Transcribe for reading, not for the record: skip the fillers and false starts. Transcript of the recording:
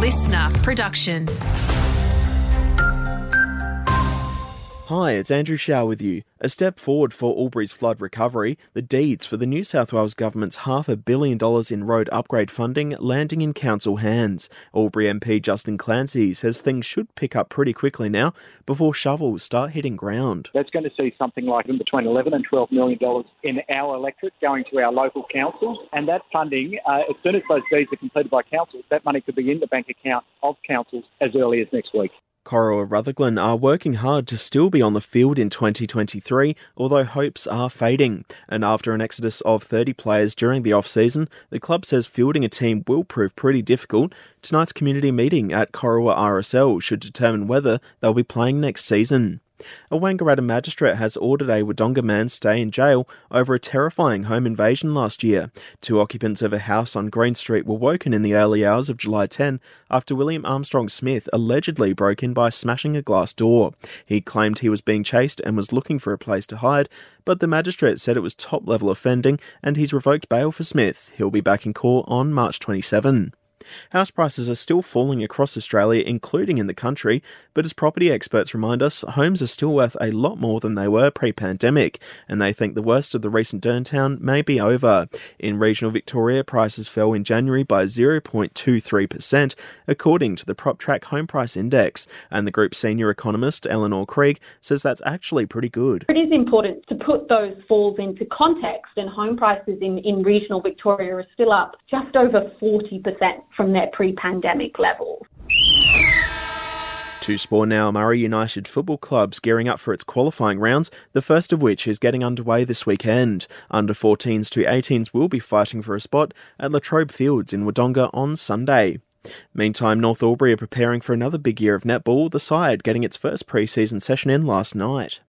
listener production. Hi, it's Andrew Shaw with you. A step forward for Albury's flood recovery, the deeds for the New South Wales Government's $500 million in road upgrade funding landing in council hands. Albury MP Justin Clancy says things should pick up pretty quickly now before shovels start hitting ground. That's going to see something like in between $11 and $12 million in our electorate going to our local councils. And that funding, as soon as those deeds are completed by councils, that money could be in the bank account of councils as early as next week. Corowa Rutherglen are working hard to still be on the field in 2023, although hopes are fading. And after an exodus of 30 players during the off-season, the club says fielding a team will prove pretty difficult. Tonight's community meeting at Corowa RSL should determine whether they'll be playing next season. A Wangaratta magistrate has ordered a Wodonga man stay in jail over a terrifying home invasion last year. 2 occupants of a house on Green Street were woken in the early hours of July 10 after William Armstrong Smith allegedly broke in by smashing a glass door. He claimed he was being chased and was looking for a place to hide, but the magistrate said it was top-level offending and he's revoked bail for Smith. He'll be back in court on March 27. House prices are still falling across Australia, including in the country, but as property experts remind us, homes are still worth a lot more than they were pre-pandemic, and they think the worst of the recent downturn may be over. In regional Victoria, prices fell in January by 0.23%, according to the PropTrack Home Price Index, and the group's senior economist, Eleanor Krieg, says that's actually pretty good. It is important to put those falls into context, and home prices in regional Victoria are still up just over 40% from their pre-pandemic levels. To sport now, Murray United Football Club's gearing up for its qualifying rounds, the first of which is getting underway this weekend. Under 14s to 18s will be fighting for a spot at Latrobe Fields in Wodonga on Sunday. Meantime, North Albury are preparing for another big year of netball, the side getting its first pre-season session in last night.